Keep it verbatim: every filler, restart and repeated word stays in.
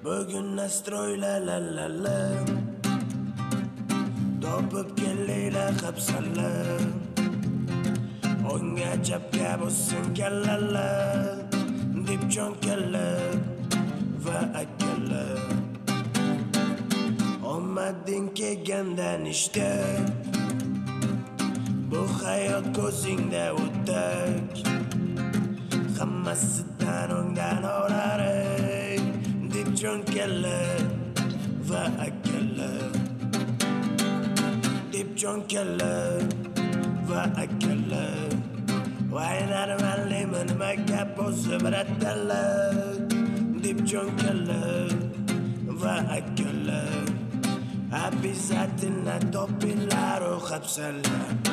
Bugun nastroy la la la la. Topib kelinglar hapsalar. Onga chapga bo'lsin kallalar. Deb jon kallar va akalar. Omading kelgandan ishda. Bu hayot ko'zingda o'tdak. Hammasidan o'ngdan olar deb jon kallar va akalar. Deb jon kallar va akalar. Waynar malima nima gap bo'lsa biratdalar. Deb jon kallar va akalar. Обязательно topinglar u hapsalar.